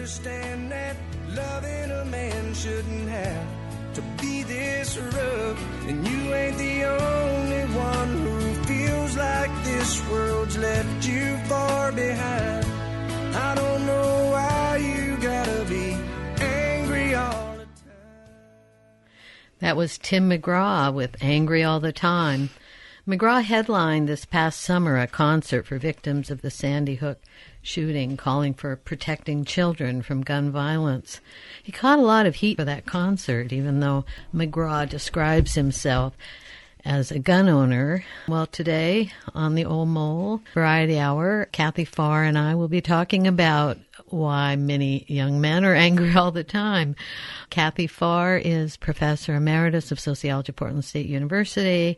understand that loving a man shouldn't have to be this rough. And you ain't the only one who feels like this world's left you far behind. I don't know why you gotta be angry all the time. That was Tim McGraw with Angry All the Time. McGraw headlined this past summer a concert for victims of the Sandy Hook shooting, calling for protecting children from gun violence. He caught a lot of heat for that concert, even though McGraw describes himself as a gun owner. Well, today on the Old Mole Variety Hour, Kathy Farr and I will be talking about why many young men are angry all the time. Kathy Farr is Professor Emeritus of Sociology at Portland State University,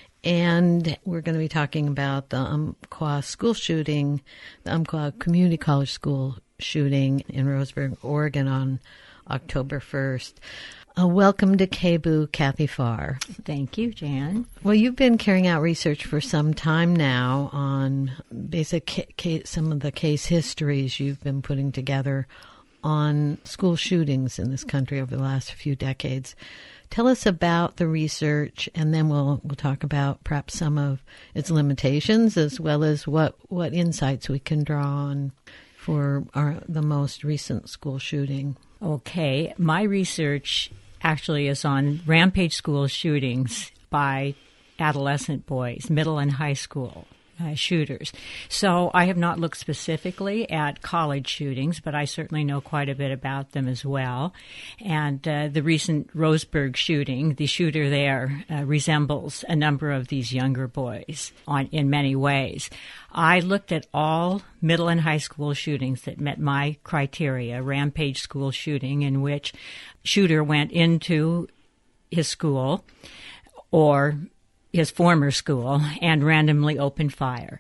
and we're going to be talking about the Umpqua school shooting, the Umpqua Community College School shooting in Roseburg, Oregon on October 1st. Welcome to KBOO, Kathy Farr. Thank you, Jan. Well, you've been carrying out research for some time now on some of the case histories you've been putting together on school shootings in this country over the last few decades. Tell us about the research, and then we'll talk about perhaps some of its limitations as well as what insights we can draw on for the most recent school shooting. Okay, my research actually is on rampage school shootings by adolescent boys, middle and high school shooters. So I have not looked specifically at college shootings, but I certainly know quite a bit about them as well. And the recent Roseburg shooting, the shooter there resembles a number of these younger boys in many ways. I looked at all middle and high school shootings that met my criteria, rampage school shooting, in which shooter went into his school or his former school and randomly opened fire.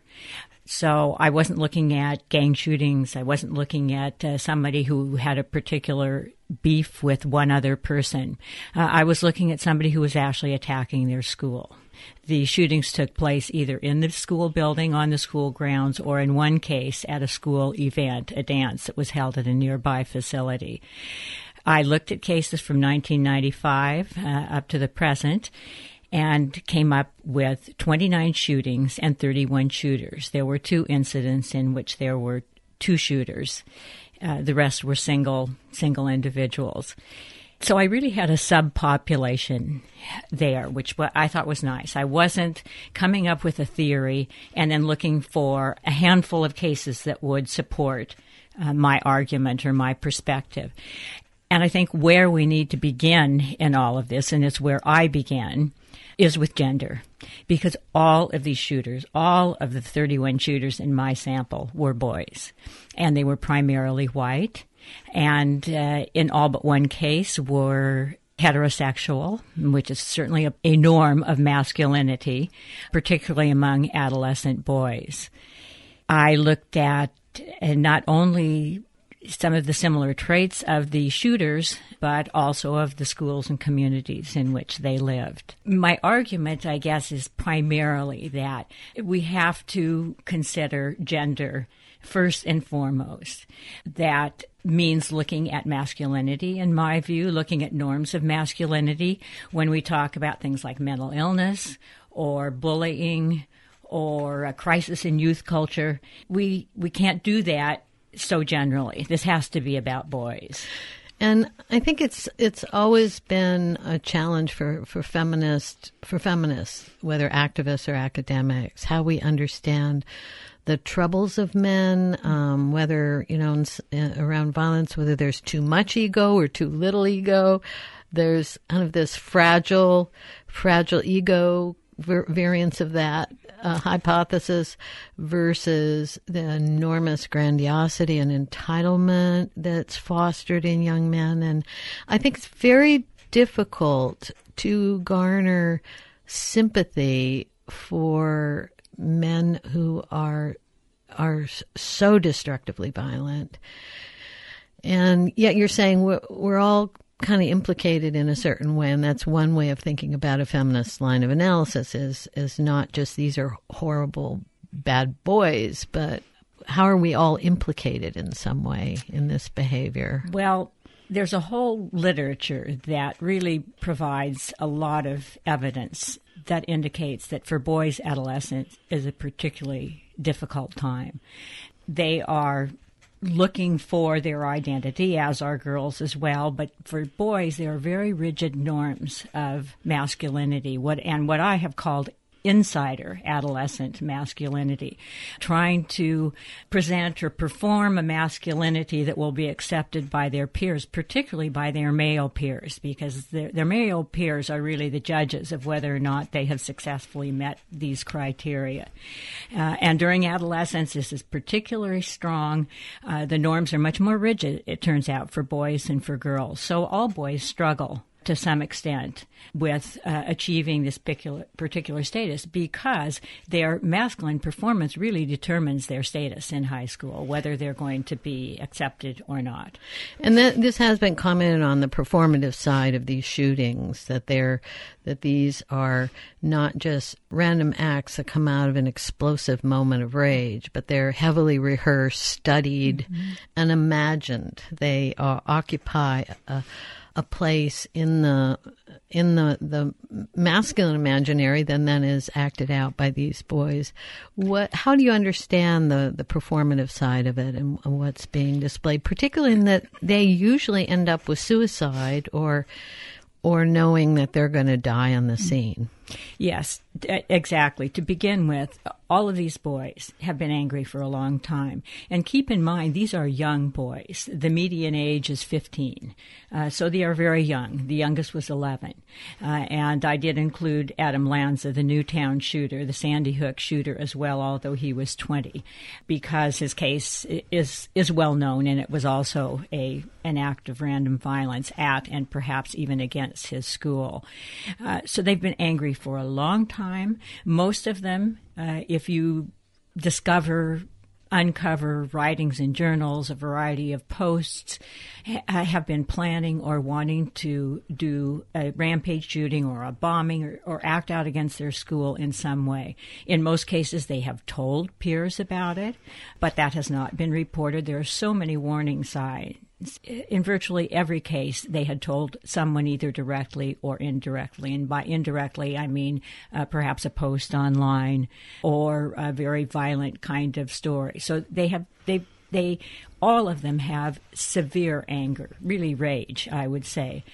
So I wasn't looking at gang shootings. I wasn't looking at somebody who had a particular beef with one other person. I was looking at somebody who was actually attacking their school. The shootings took place either in the school building, on the school grounds, or in one case at a school event, a dance that was held at a nearby facility. I looked at cases from 1995 up to the present, and came up with 29 shootings and 31 shooters. There were 2 incidents in which there were 2 shooters. The rest were single individuals. So I really had a subpopulation there, which I thought was nice. I wasn't coming up with a theory and then looking for a handful of cases that would support my argument or my perspective. And I think where we need to begin in all of this, and it's where I began, is with gender, because all of these shooters, all of the 31 shooters in my sample were boys, and they were primarily white, and in all but one case were heterosexual, which is certainly a norm of masculinity, particularly among adolescent boys. I looked at not only some of the similar traits of the shooters, but also of the schools and communities in which they lived. My argument, I guess, is primarily that we have to consider gender first and foremost. That means looking at masculinity, in my view, looking at norms of masculinity when we talk about things like mental illness or bullying or a crisis in youth culture. We can't do that so generally. This has to be about boys. And I think it's always been a challenge for feminists, whether activists or academics, how we understand the troubles of men, whether, around violence, whether there's too much ego or too little ego. There's kind of this fragile ego variance of that hypothesis versus the enormous grandiosity and entitlement that's fostered in young men. And I think it's very difficult to garner sympathy for men who are so destructively violent. And yet you're saying we're all kind of implicated in a certain way, and that's one way of thinking about a feminist line of analysis is not just these are horrible bad boys, but how are we all implicated in some way in this behavior? Well, there's a whole literature that really provides a lot of evidence that indicates that for boys, adolescence is a particularly difficult time. They are looking for their identity, as are girls as well, but for boys, there are very rigid norms of masculinity, what I have called insider adolescent masculinity, trying to present or perform a masculinity that will be accepted by their peers, particularly by their male peers, because their male peers are really the judges of whether or not they have successfully met these criteria. And during adolescence, this is particularly strong. The norms are much more rigid, it turns out, for boys than for girls. So all boys struggle to some extent with achieving this particular status, because their masculine performance really determines their status in high school, whether they're going to be accepted or not. And this has been commented on, the performative side of these shootings, that these are not just random acts that come out of an explosive moment of rage, but they're heavily rehearsed, studied, and imagined. They occupy a place in the masculine imaginary then is acted out by these boys. How do you understand the performative side of it and what's being displayed, particularly in that they usually end up with suicide or knowing that they're going to die on the scene? Yes, exactly. To begin with, all of these boys have been angry for a long time. And keep in mind, these are young boys. The median age is 15. So they are very young. The youngest was 11. And I did include Adam Lanza, the Newtown shooter, the Sandy Hook shooter as well, although he was 20, because his case is well known, and it was also an act of random violence at and perhaps even against his school. So they've been angry for a long time. Most of them, if you uncover writings in journals, a variety of posts, have been planning or wanting to do a rampage shooting or a bombing or act out against their school in some way. In most cases, they have told peers about it, but that has not been reported. There are so many warning signs. In virtually every case, they had told someone either directly or indirectly. And by indirectly, I mean perhaps a post online or a very violent kind of story. So they all of them have severe anger, really rage, I would say.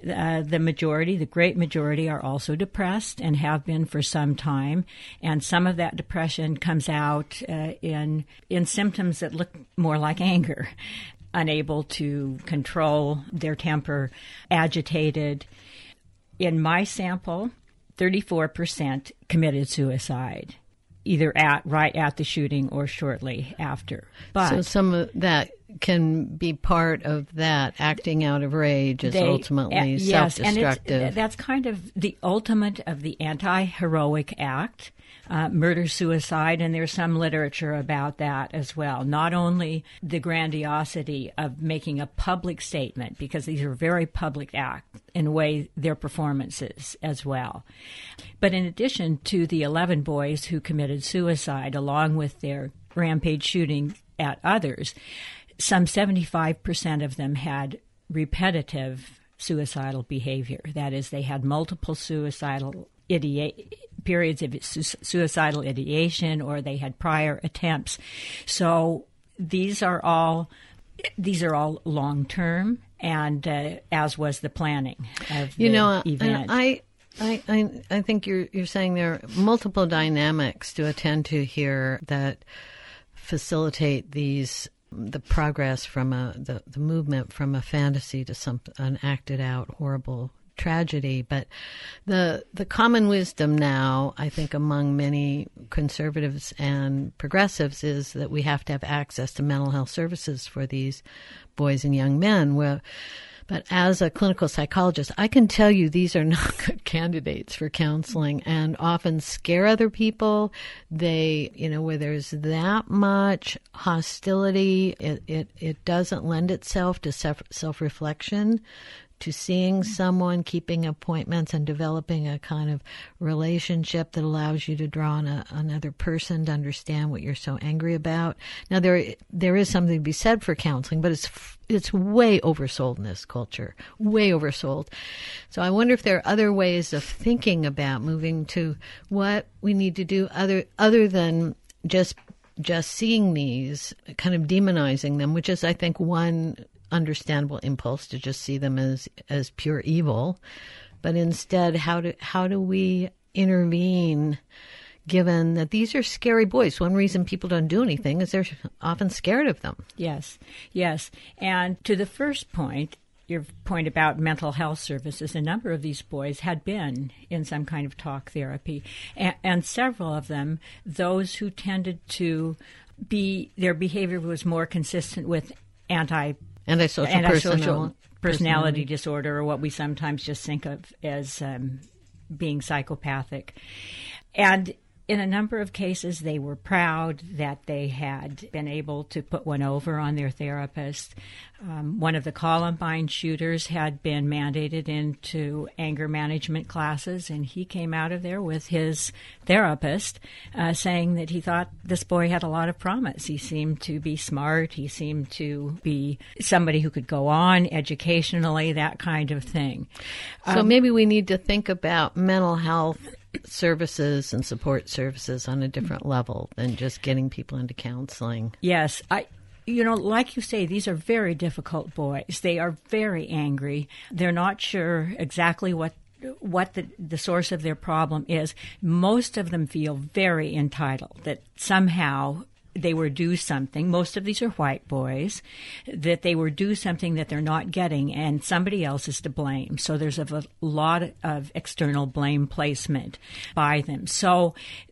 The great majority, are also depressed and have been for some time. And some of that depression comes out in symptoms that look more like anger. Unable to control their temper, agitated. In my sample, 34% committed suicide, either right at the shooting or shortly after. But so some of that can be part of that acting out of rage is ultimately self-destructive. And that's kind of the ultimate of the anti-heroic act. Murder-suicide, and there's some literature about that as well. Not only the grandiosity of making a public statement, because these are very public acts in a way, their performances as well. But in addition to the 11 boys who committed suicide, along with their rampage shooting at others, some 75% of them had repetitive suicidal behavior. That is, they had multiple suicidal periods of suicidal ideation, or they had prior attempts. So these are all long term, and as was the planning of the event. I think you're saying there are multiple dynamics to attend to here that facilitate the progress from the movement from a fantasy to an acted out horrible tragedy. But the common wisdom now, I think, among many conservatives and progressives is that we have to have access to mental health services for these boys and young men. But as a clinical psychologist, I can tell you these are not good candidates for counseling and often scare other people. They, where there's that much hostility, it doesn't lend itself to self-reflection, to seeing someone, keeping appointments, and developing a kind of relationship that allows you to draw on another person to understand what you're so angry about. Now, there is something to be said for counseling, but it's way oversold in this culture, way oversold. So I wonder if there are other ways of thinking about moving to what we need to do other than just seeing these, kind of demonizing them, which is, I think, one understandable impulse to just see them as pure evil. But instead, how do we intervene, given that these are scary boys? One reason people don't do anything is they're often scared of them. Yes. And to the first point, your point about mental health services, a number of these boys had been in some kind of talk therapy, and several of them, those who tended to their behavior was more consistent with antisocial personality disorder, or what we sometimes just think of as being psychopathic. And in a number of cases, they were proud that they had been able to put one over on their therapist. One of the Columbine shooters had been mandated into anger management classes, and he came out of there with his therapist saying that he thought this boy had a lot of promise. He seemed to be smart. He seemed to be somebody who could go on educationally, that kind of thing. So maybe we need to think about mental health services and support services on a different level than just getting people into counseling. Yes. Like you say, these are very difficult boys. They are very angry. They're not sure exactly what the source of their problem is. Most of them feel very entitled, that somehow they were due something. Most of these are white boys, that they were due something that they're not getting, and somebody else is to blame. So there's a lot of external blame placement by them. So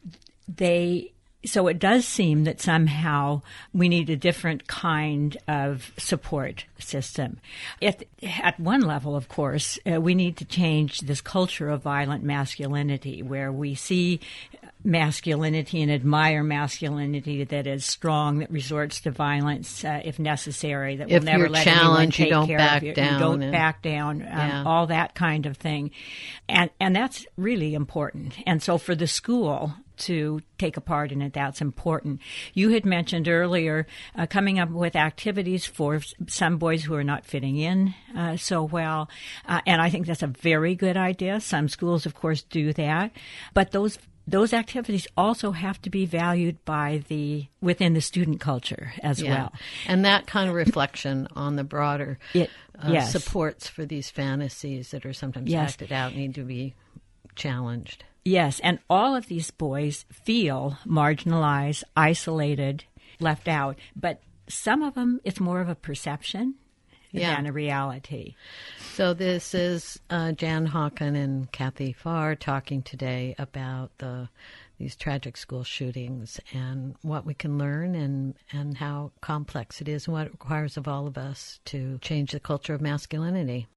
it does seem that somehow we need a different kind of support system. At one level, of course, we need to change this culture of violent masculinity, where we see masculinity and admire masculinity that is strong, that resorts to violence if necessary, that will never let anyone take care of you. You don't back down, all that kind of thing. And that's really important. And so for the school to take a part in it, that's important. You had mentioned earlier coming up with activities for some boys who are not fitting in so well, and I think that's a very good idea. Some schools, of course, do that, but those activities also have to be valued within the student culture as well. And that kind of reflection on the broader supports for these fantasies that are sometimes acted out need to be challenged. Yes, and all of these boys feel marginalized, isolated, left out. But some of them, it's more of a perception than a reality. So this is Jan Hawken and Kathy Farr talking today about these tragic school shootings and what we can learn and how complex it is and what it requires of all of us to change the culture of masculinity.